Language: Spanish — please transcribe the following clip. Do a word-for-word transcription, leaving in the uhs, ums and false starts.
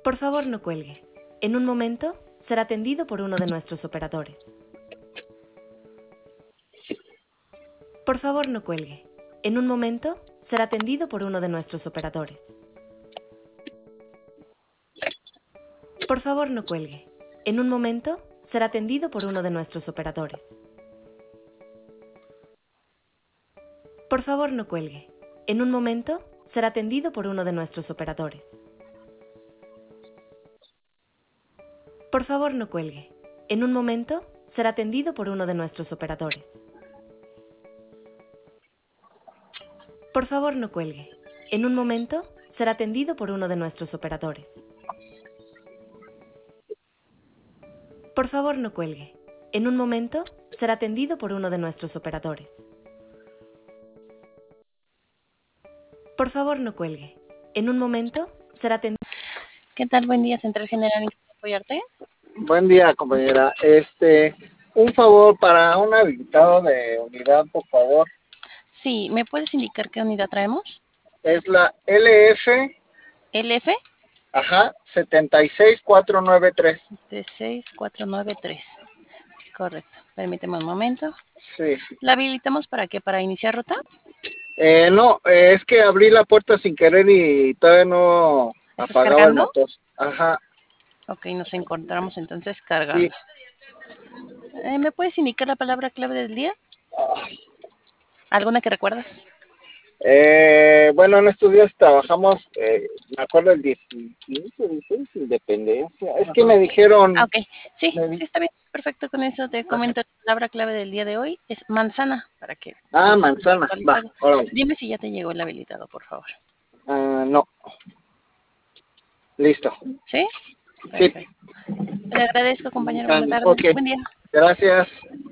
Por favor, no cuelgue. En un momento será atendido por uno de nuestros operadores. Por favor, no cuelgue. En un momento será atendido por uno de nuestros operadores. Por favor, no cuelgue. En un momento será atendido por uno de nuestros operadores. Por favor, no cuelgue. En un momento será atendido por uno de nuestros operadores. Por favor, no cuelgue. En un momento será atendido por uno de nuestros operadores. Por favor, no cuelgue. En un momento será atendido por uno de nuestros operadores. Por favor, no cuelgue. En un momento será atendido por uno de nuestros operadores. Por favor, no cuelgue. En un momento será atendido. ¿Qué tal? Buen día, Central General, ¿en qué puedo apoyarte? Buen día, compañera. Este, un favor para un habilitado de unidad, por favor. Sí, ¿me puedes indicar qué unidad traemos? Es la L F, ¿L F? ajá, setenta y seis cuatro nueve tres. setenta y seis cuatro nueve tres. Correcto. Permíteme un momento. Sí. ¿La habilitamos para qué? ¿Para iniciar ruta? Eh, no, eh, es que abrí la puerta sin querer y todavía no ¿Estás apagaba el cargando? motor. Ajá. Ok, nos encontramos entonces Sí. cargando. Eh, ¿Me puedes indicar la palabra clave del día? Ay. ¿Alguna que recuerdas? Eh, bueno, en estos días trabajamos, eh, me acuerdo el dieciséis, dieciséis, Independencia. Es que me dijeron... Ah, ok. Sí, me di- sí, está bien. Perfecto, con eso te comento. La palabra clave del día de hoy es manzana, para que... Ah, manzana. Va, órale. Dime si ya te llegó el habilitado, por favor. Uh, no. Listo. ¿Sí? Sí. Perfecto. Le agradezco, compañero. Buena Um, tarde. ok. Buen día. Gracias.